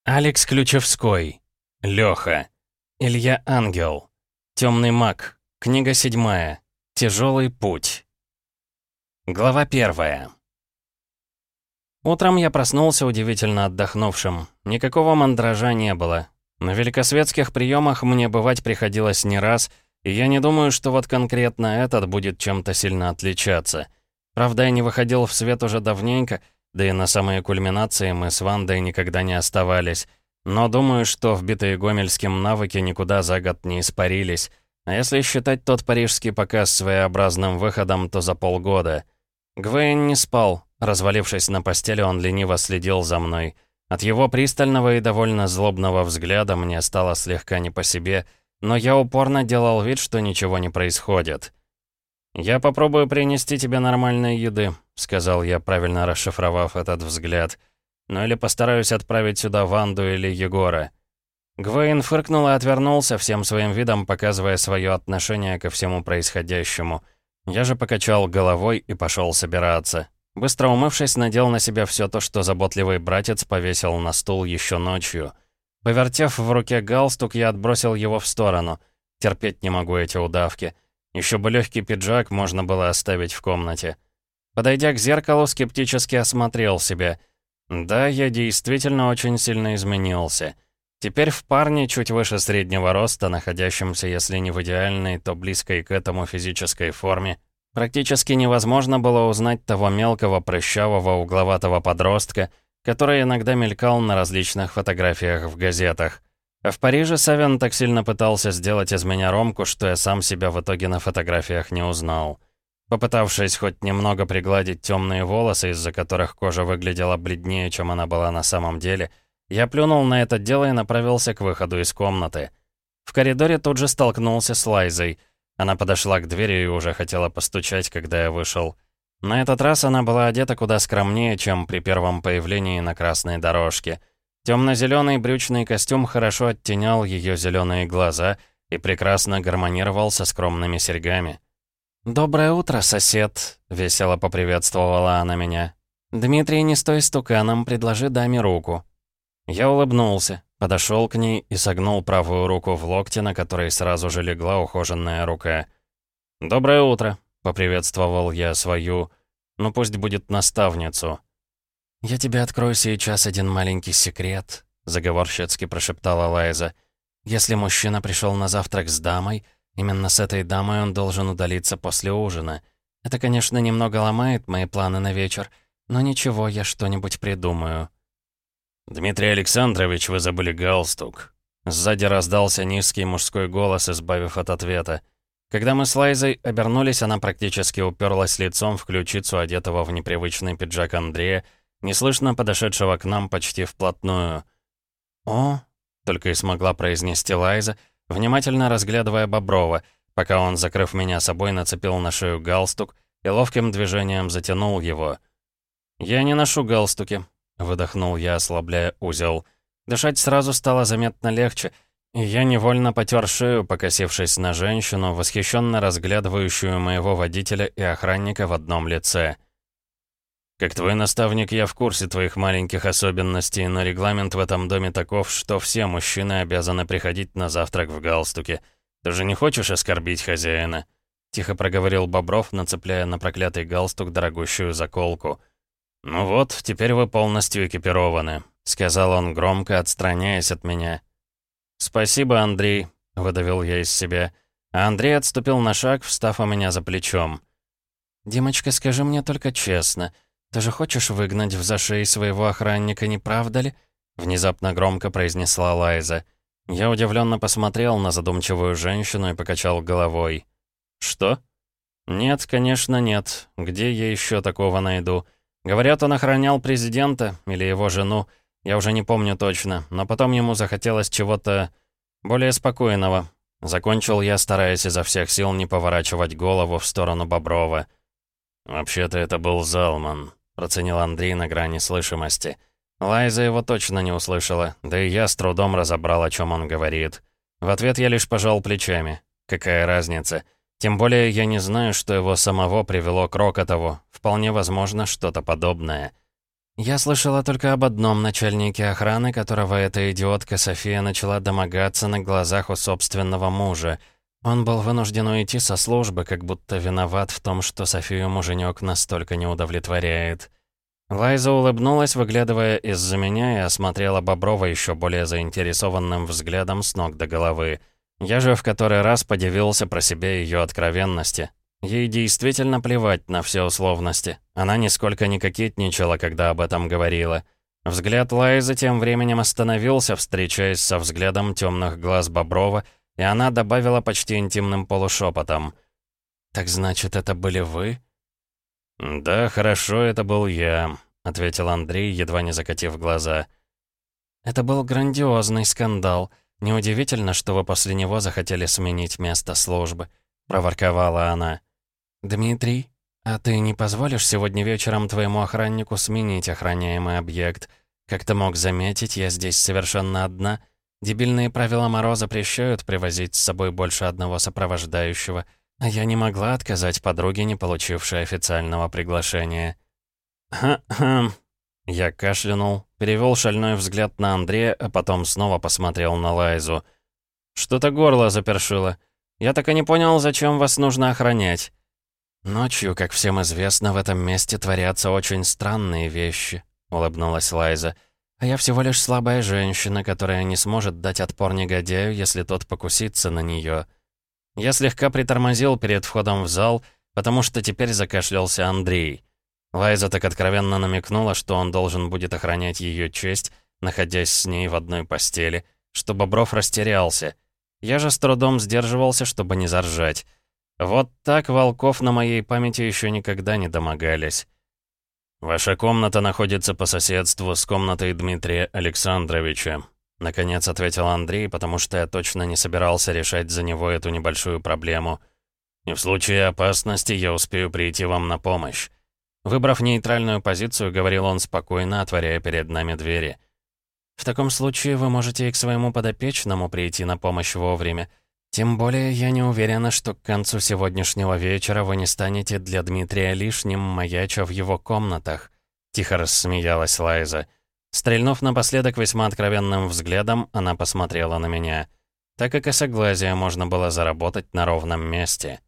Алекс Ключевской. Лёха. Илья Ангел. Темный маг. Книга 7. Тяжелый путь. Глава 1. Утром я проснулся удивительно отдохнувшим. Никакого мандража не было. На великосветских приемах мне бывать приходилось не раз, и я не думаю, что вот конкретно этот будет чем-то сильно отличаться. Правда, я не выходил в свет уже давненько, да и на самые кульминации мы с Вандой никогда не оставались. Но думаю, что вбитые Гомельским навыки никуда за год не испарились. А если считать тот парижский показ своеобразным выходом, то за полгода. Гвейн не спал. Развалившись на постели, он лениво следил за мной. От его пристального и довольно злобного взгляда мне стало слегка не по себе, но я упорно делал вид, что ничего не происходит. «Я попробую принести тебе нормальной еды», — сказал я, правильно расшифровав этот взгляд. «Ну или постараюсь отправить сюда Ванду или Егора». Гвейн фыркнул и отвернулся, всем своим видом показывая свое отношение ко всему происходящему. Я же покачал головой и пошел собираться. Быстро умывшись, надел на себя все то, что заботливый братец повесил на стул еще ночью. Повертев в руке галстук, я отбросил его в сторону. Терпеть не могу эти удавки. Еще бы легкий пиджак можно было оставить в комнате. Подойдя к зеркалу, скептически осмотрел себя. Да, я действительно очень сильно изменился. Теперь в парне чуть выше среднего роста, находящемся, если не в идеальной, то близкой к этому физической форме, практически невозможно было узнать того мелкого, прыщавого, угловатого подростка, который иногда мелькал на различных фотографиях в газетах. А в Париже Савин так сильно пытался сделать из меня Ромку, что я сам себя в итоге на фотографиях не узнал. Попытавшись хоть немного пригладить темные волосы, из-за которых кожа выглядела бледнее, чем она была на самом деле, я плюнул на это дело и направился к выходу из комнаты. В коридоре тут же столкнулся с Лайзой. Она подошла к двери и уже хотела постучать, когда я вышел. На этот раз она была одета куда скромнее, чем при первом появлении на красной дорожке. Темно-зеленый брючный костюм хорошо оттенял ее зеленые глаза и прекрасно гармонировал со скромными серьгами. «Доброе утро, сосед», — весело поприветствовала она меня. «Дмитрий, не стой стуканом, предложи даме руку». Я улыбнулся, подошел к ней и согнул правую руку в локте, на которой сразу же легла ухоженная рука. «Доброе утро», — поприветствовал я свою, ну пусть будет наставницу. «Я тебе открою сейчас один маленький секрет», — заговорщицки прошептала Лайза. «Если мужчина пришел на завтрак с дамой, именно с этой дамой он должен удалиться после ужина. Это, конечно, немного ломает мои планы на вечер, но ничего, я что-нибудь придумаю». «Дмитрий Александрович, вы забыли галстук». Сзади раздался низкий мужской голос, избавив от ответа. Когда мы с Лайзой обернулись, она практически уперлась лицом в ключицу одетого в непривычный пиджак Андрея, неслышно подошедшего к нам почти вплотную. «О!» — только и смогла произнести Лайза, внимательно разглядывая Боброва, пока он, закрыв меня собой, нацепил на шею галстук и ловким движением затянул его. «Я не ношу галстуки», — выдохнул я, ослабляя узел. Дышать сразу стало заметно легче, и я невольно потер шею, покосившись на женщину, восхищенно разглядывающую моего водителя и охранника в одном лице. «Как твой наставник, я в курсе твоих маленьких особенностей, но регламент в этом доме таков, что все мужчины обязаны приходить на завтрак в галстуке. Ты же не хочешь оскорбить хозяина?» — тихо проговорил Бобров, нацепляя на проклятый галстук дорогущую заколку. «Ну вот, теперь вы полностью экипированы», — сказал он громко, отстраняясь от меня. «Спасибо, Андрей», — выдавил я из себя. А Андрей отступил на шаг, встав у меня за плечом. «Димочка, скажи мне только честно, ты же хочешь выгнать в зашей своего охранника, не правда ли?» Внезапно громко произнесла Лайза. Я удивленно посмотрел на задумчивую женщину и покачал головой. «Что?» «Нет, конечно, нет. Где я еще такого найду? Говорят, он охранял президента или его жену. Я уже не помню точно, но потом ему захотелось чего-то более спокойного». Закончил я, стараясь изо всех сил не поворачивать голову в сторону Боброва. «Вообще-то это был Залман», — проценил Андрей на грани слышимости. Лайза его точно не услышала, да и я с трудом разобрал, о чем он говорит. В ответ я лишь пожал плечами. Какая разница? Тем более я не знаю, что его самого привело к Рокотову. Вполне возможно, что-то подобное. «Я слышала только об одном начальнике охраны, которого эта идиотка София начала домогаться на глазах у собственного мужа. Он был вынужден уйти со службы, как будто виноват в том, что Софию муженек настолько не удовлетворяет». Лайза улыбнулась, выглядывая из-за меня, и осмотрела Боброва еще более заинтересованным взглядом с ног до головы. Я же в который раз подивился про себя ее откровенности. Ей действительно плевать на все условности. Она нисколько не кокетничала, когда об этом говорила. Взгляд Лайзы тем временем остановился, встречаясь со взглядом темных глаз Боброва, и она добавила почти интимным полушепотом: «Так значит, это были вы?» «Да, хорошо, это был я», — ответил Андрей, едва не закатив глаза. «Это был грандиозный скандал. Неудивительно, что вы после него захотели сменить место службы», — проворковала она. «Дмитрий, а ты не позволишь сегодня вечером твоему охраннику сменить охраняемый объект? Как ты мог заметить, я здесь совершенно одна. Дебильные правила Моро запрещают привозить с собой больше одного сопровождающего. А я не могла отказать подруге, не получившей официального приглашения». «Хм-хм». Я кашлянул, перевел шальной взгляд на Андрея, а потом снова посмотрел на Лайзу. «Что-то горло запершило. Я так и не понял, зачем вас нужно охранять». «Ночью, как всем известно, в этом месте творятся очень странные вещи», — улыбнулась Лайза. «А я всего лишь слабая женщина, которая не сможет дать отпор негодяю, если тот покусится на нее». Я слегка притормозил перед входом в зал, потому что теперь закашлялся Андрей. Лайза так откровенно намекнула, что он должен будет охранять ее честь, находясь с ней в одной постели, что Бобров растерялся. Я же с трудом сдерживался, чтобы не заржать. Вот так волков на моей памяти еще никогда не домогались. «Ваша комната находится по соседству с комнатой Дмитрия Александровича», — наконец ответил Андрей, потому что я точно не собирался решать за него эту небольшую проблему. «И в случае опасности я успею прийти вам на помощь». Выбрав нейтральную позицию, говорил он спокойно, отворяя перед нами двери. «В таком случае вы можете и к своему подопечному прийти на помощь вовремя. Тем более я не уверена, что к концу сегодняшнего вечера вы не станете для Дмитрия лишним, маяча в его комнатах», — тихо рассмеялась Лайза. Стрельнув напоследок весьма откровенным взглядом, она посмотрела на меня. Так и косоглазие можно было заработать на ровном месте.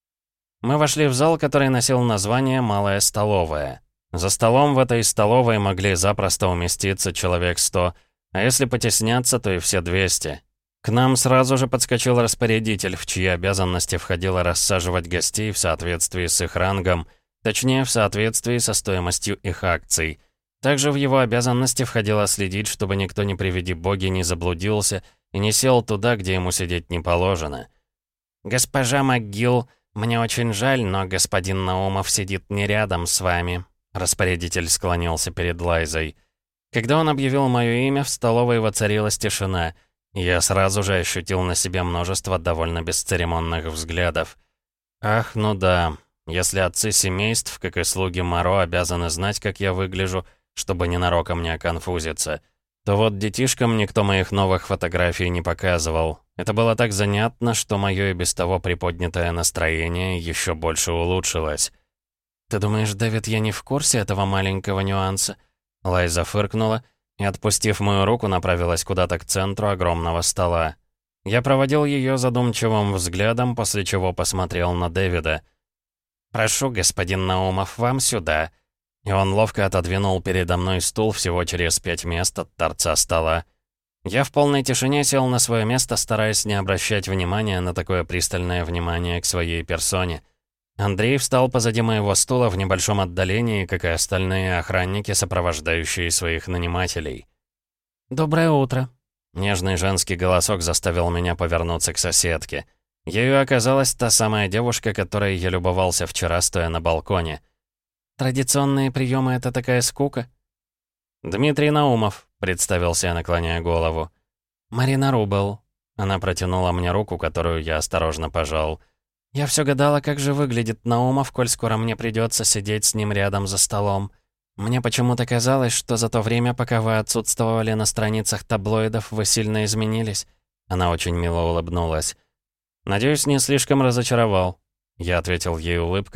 Мы вошли в зал, который носил название «Малая столовая». За столом в этой столовой могли запросто уместиться человек 100, а если потесняться, то и все 200. К нам сразу же подскочил распорядитель, в чьи обязанности входило рассаживать гостей в соответствии с их рангом, точнее, в соответствии со стоимостью их акций. Также в его обязанности входило следить, чтобы никто не приведи боги не заблудился и не сел туда, где ему сидеть не положено. «Госпожа МcГилл, мне очень жаль, но господин Наумов сидит не рядом с вами», — распорядитель склонился перед Лайзой. Когда он объявил мое имя, в столовой воцарилась тишина, и я сразу же ощутил на себе множество довольно бесцеремонных взглядов. Ах, ну да, если отцы семейств, как и слуги Моро, обязаны знать, как я выгляжу, чтобы ненароком не оконфузиться, то вот детишкам никто моих новых фотографий не показывал. Это было так занятно, что мое и без того приподнятое настроение еще больше улучшилось. «Ты думаешь, Дэвид, я не в курсе этого маленького нюанса?» Лайза фыркнула и, отпустив мою руку, направилась куда-то к центру огромного стола. Я проводил ее задумчивым взглядом, после чего посмотрел на Дэвида. «Прошу, господин Наумов, вам сюда». И он ловко отодвинул передо мной стул всего через 5 мест от торца стола. Я в полной тишине сел на свое место, стараясь не обращать внимания на такое пристальное внимание к своей персоне. Андрей встал позади моего стула в небольшом отдалении, как и остальные охранники, сопровождающие своих нанимателей. «Доброе утро». Нежный женский голосок заставил меня повернуться к соседке. Ею оказалась та самая девушка, которой я любовался вчера, стоя на балконе. «Традиционные приемы — это такая скука?» «Дмитрий Наумов», — представился я, наклоняя голову. «Марина Рубел». Она протянула мне руку, которую я осторожно пожал. «Я все гадала, как же выглядит Наумов, коль скоро мне придется сидеть с ним рядом за столом. Мне почему-то казалось, что за то время, пока вы отсутствовали на страницах таблоидов, вы сильно изменились». Она очень мило улыбнулась. «Надеюсь, не слишком разочаровал». Я ответил ей улыбкой,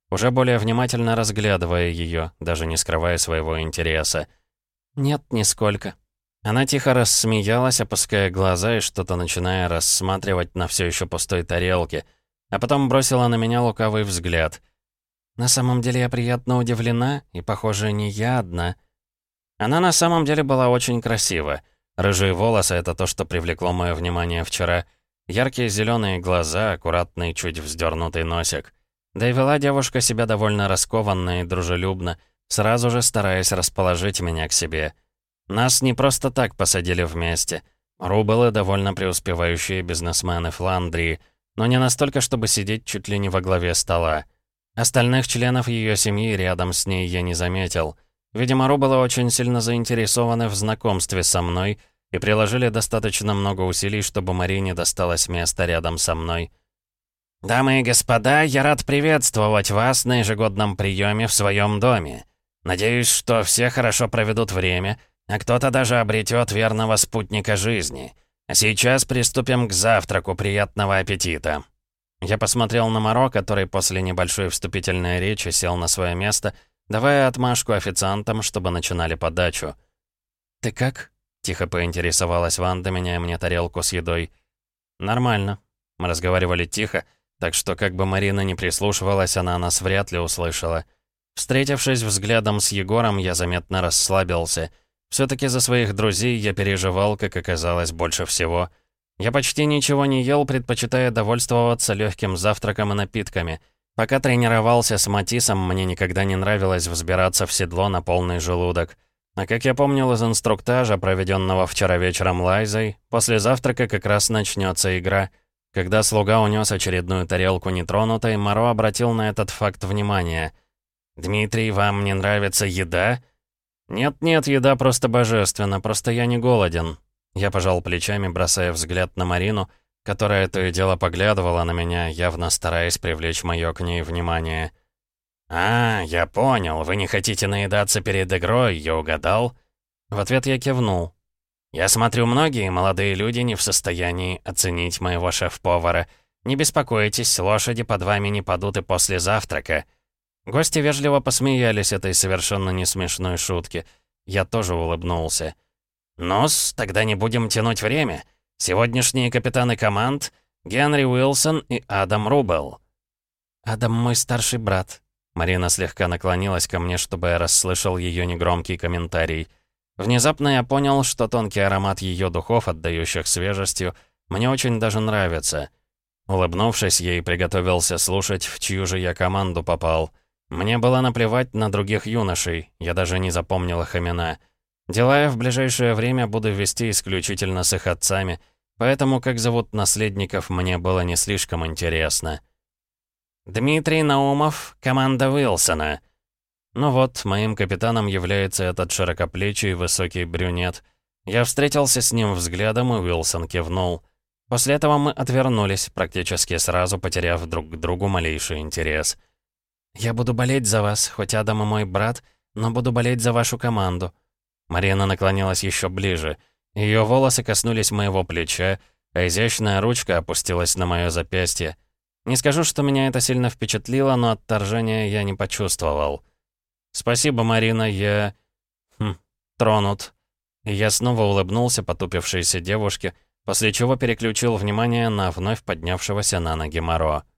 уже более внимательно разглядывая ее, даже не скрывая своего интереса. «Нет, нисколько». Она тихо рассмеялась, опуская глаза и что-то начиная рассматривать на все еще пустой тарелке, а потом бросила на меня лукавый взгляд. «На самом деле я приятно удивлена, и, похоже, не я одна». Она на самом деле была очень красива. Рыжие волосы — это то, что привлекло мое внимание вчера. Яркие зеленые глаза, аккуратный, чуть вздернутый носик. Да и вела девушка себя довольно раскованно и дружелюбно, сразу же стараясь расположить меня к себе. Нас не просто так посадили вместе. Рубелы — довольно преуспевающие бизнесмены Фландрии, но не настолько, чтобы сидеть чуть ли не во главе стола. Остальных членов ее семьи рядом с ней я не заметил. Видимо, Рубелы очень сильно заинтересованы в знакомстве со мной и приложили достаточно много усилий, чтобы Марине досталось место рядом со мной. «Дамы и господа, я рад приветствовать вас на ежегодном приеме в своем доме. Надеюсь, что все хорошо проведут время, а кто-то даже обретет верного спутника жизни. А сейчас приступим к завтраку. Приятного аппетита!» Я посмотрел на Моро, который после небольшой вступительной речи сел на свое место, давая отмашку официантам, чтобы начинали подачу. «Ты как?» — тихо поинтересовалась Ванда, меняя мне тарелку с едой. «Нормально». Мы разговаривали тихо, так что как бы Марина не прислушивалась, она нас вряд ли услышала. Встретившись взглядом с Егором, я заметно расслабился. Все-таки за своих друзей я переживал, как оказалось, больше всего. Я почти ничего не ел, предпочитая довольствоваться легким завтраком и напитками. Пока тренировался с Матисом, мне никогда не нравилось взбираться в седло на полный желудок. А как я помнил из инструктажа, проведенного вчера вечером Лайзой, после завтрака как раз начнется игра. Когда слуга унес очередную тарелку нетронутой, Моро обратил на этот факт внимание. «Дмитрий, вам не нравится еда?» «Нет-нет, еда просто божественна, просто я не голоден». Я пожал плечами, бросая взгляд на Марину, которая то и дело поглядывала на меня, явно стараясь привлечь мое к ней внимание. «А, я понял, вы не хотите наедаться перед игрой, я угадал?» В ответ я кивнул. «Я смотрю, многие молодые люди не в состоянии оценить моего шеф-повара. Не беспокойтесь, лошади под вами не падут и после завтрака». Гости вежливо посмеялись этой совершенно не смешной шутке. Я тоже улыбнулся. «Ну-с, тогда не будем тянуть время. Сегодняшние капитаны команд — Генри Уилсон и Адам Рубел». «Адам мой старший брат». Марина слегка наклонилась ко мне, чтобы я расслышал ее негромкий комментарий. Внезапно я понял, что тонкий аромат ее духов, отдающих свежестью, мне очень даже нравится. Улыбнувшись, ей приготовился слушать, в чью же я команду попал. Мне было наплевать на других юношей, я даже не запомнил их имена. Дела я в ближайшее время буду вести исключительно с их отцами, поэтому как зовут наследников мне было не слишком интересно. «Дмитрий Наумов, команда Уилсона». Ну вот, моим капитаном является этот широкоплечий высокий брюнет. Я встретился с ним взглядом, и Уилсон кивнул. После этого мы отвернулись, практически сразу потеряв друг к другу малейший интерес. «Я буду болеть за вас, хоть Адам и мой брат, но буду болеть за вашу команду». Марина наклонилась еще ближе. Ее волосы коснулись моего плеча, а изящная ручка опустилась на мое запястье. Не скажу, что меня это сильно впечатлило, но отторжения я не почувствовал. «Спасибо, Марина, я... тронут». И я снова улыбнулся потупившейся девушке, после чего переключил внимание на вновь поднявшегося на ноги Моро.